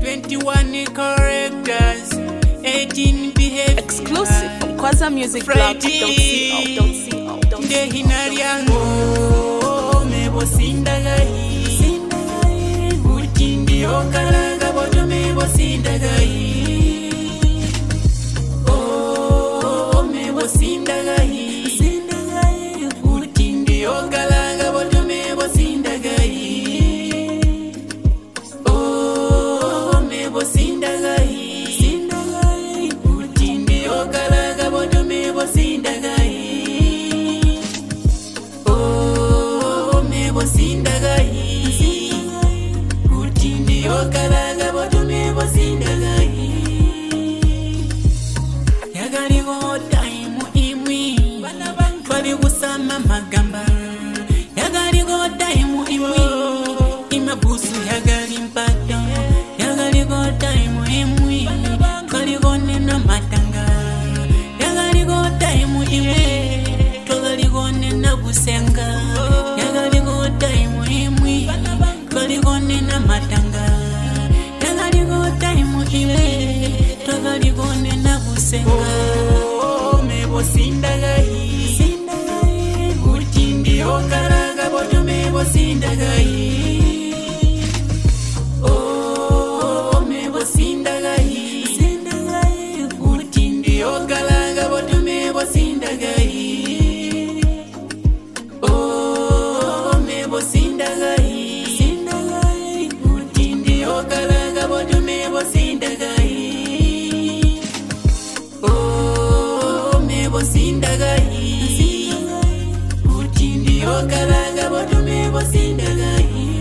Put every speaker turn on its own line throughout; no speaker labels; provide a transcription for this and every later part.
21 characters, 18 behavior.
Exclusive from QuasaMusicBlog.co.co.
Dehinariango mebo sindagai utindi okalaga bodo mebo sindagai oh mebo sindagai utindi okalaga bodo mebo sindagai oh mebo sindagai utindi okalaga bodo mebo sindagai Sindagai, utindi okalaga botume bo sindagai. Yagali go time imwi, bali kusama magamba. Yagali go time imwi, imabusu yagali mpata. Yagali go time imwi, bali go nena matanga. Yagali go time imwi, togali go nena busenga. Matanga tagaligo time ile tagaligo nena busenga oh mebo sindagai utindi okaraga bodo mebo sindagai oh mebo sindagai utindi okaraga bodo mebo sindagai oh mebo sindagai okalaga bodo mebo sindagai oh mebo sindagai utindi okalaga bodo mebo sindagai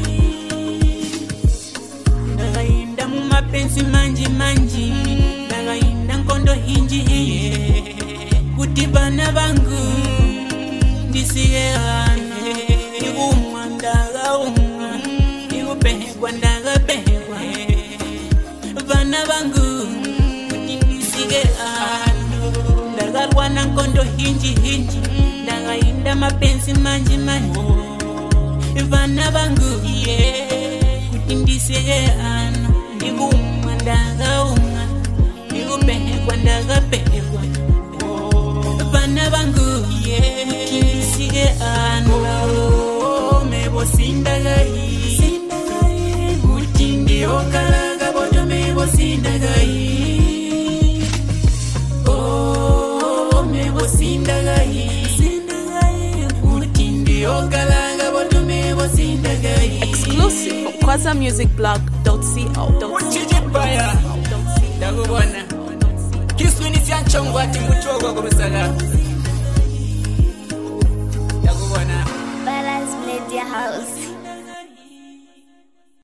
ndagainda mu mapenzi manji ndagainda nkondo hinji kuti bana bangu ndisiyane igumwa ndagaumwa igupehekwa ndagapehekwa vana vangu kutingisike ano ndagalwana nkondo hinji ndagainda mapenzi manji vana vangu kutindisike ano igumwa ndagaumwa igupehekwa ndagapehekwa vana vangu kutindisike ano mebo sindagai utindi okalaga bodo mebo sindagai oh mebo sindagai utindi okalaga bodo mebo sindagai.
Exclusive from QuasaMusicBlog.co.co.
Uchijibaya ndakubona kiswini syanchongwa ati muchogo kurusaga ndakubona
Balance Media House.